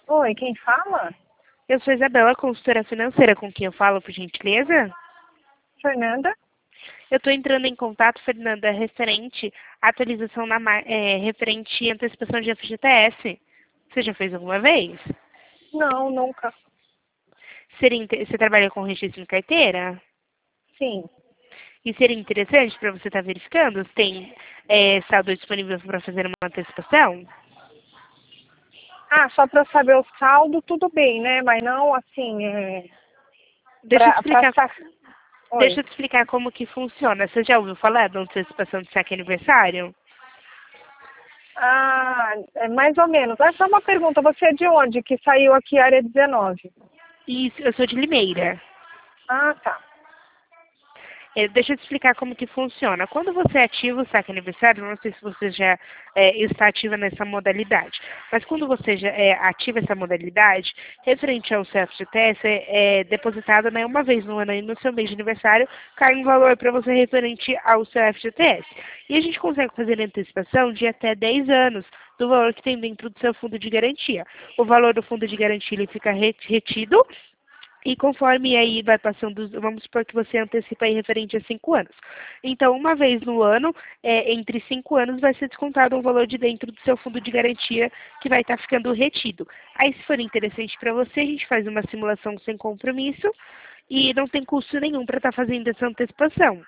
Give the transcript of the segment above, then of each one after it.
Oi, quem fala? Eu sou Isabela, consultora financeira, com quem eu falo, por gentileza. Fernanda? Eu estou entrando em contato, Fernanda, referente à atualização referente à antecipação de FGTS. Você já fez alguma vez? Não, nunca. Você trabalha com registro em carteira? Sim. E seria interessante para você estar verificando se tem saldo disponível para fazer uma antecipação? Ah, só para saber o saldo, tudo bem, né? Mas não assim, Deixa eu te para explicar, sacar. deixa Oi. eu te explicar como que funciona. Você já ouviu falar da antecipação de saque aniversário? Ah, é mais ou menos. Essa é uma pergunta. Você é de onde? Que saiu aqui área 19? Isso, eu sou de Limeira. Ah, tá. Deixa eu te explicar como que funciona. Quando você ativa o saque aniversário, não sei se você já está ativa nessa modalidade, mas quando você já ativa essa modalidade, referente ao seu FGTS, é depositado, né, uma vez no ano aí no seu mês de aniversário, cai um valor para você referente ao seu FGTS. E a gente consegue fazer antecipação de até 10 anos do valor que tem dentro do seu fundo de garantia. O valor do fundo de garantia ele fica retido e conforme aí vai passando, vamos supor que você antecipa aí referente a 5 anos. Então, uma vez no ano, entre 5 anos, vai ser descontado um valor de dentro do seu fundo de garantia que vai estar ficando retido. Aí, se for interessante para você, a gente faz uma simulação sem compromisso e não tem custo nenhum para estar fazendo essa antecipação.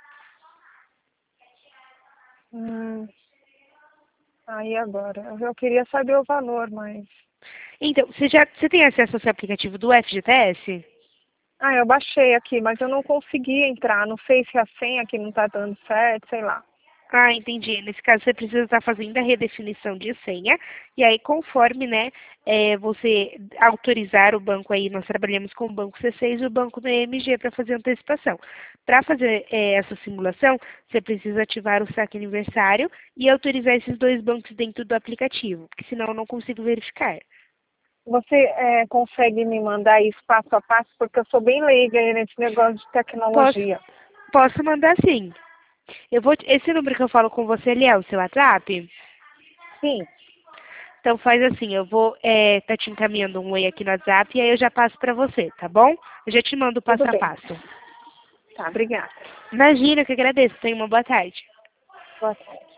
Hum, aí agora. Eu queria saber o valor, mas. Então, você tem acesso ao seu aplicativo do FGTS? Ah, eu baixei aqui, mas eu não consegui entrar. Não sei se a senha aqui não tá dando certo, sei lá. Ah, entendi. Nesse caso, você precisa estar fazendo a redefinição de senha. E aí, conforme, né, você autorizar o banco aí, nós trabalhamos com o Banco C6 e o Banco do EMG para fazer antecipação. Para fazer essa simulação, você precisa ativar o saque aniversário e autorizar esses dois bancos dentro do aplicativo, porque senão eu não consigo verificar. Você consegue me mandar isso passo a passo? Porque eu sou bem leiga aí nesse negócio de Posso, tecnologia. posso mandar sim. Esse número que eu falo com você, ele é o seu WhatsApp? Sim, Então faz assim, eu vou tá te encaminhando um oi aqui no WhatsApp e aí eu já passo para você, tá bom? Eu já te mando o tudo passo a bem. passo. Tá, obrigada. Imagina, que agradeço. Tenha uma boa tarde. Boa tarde.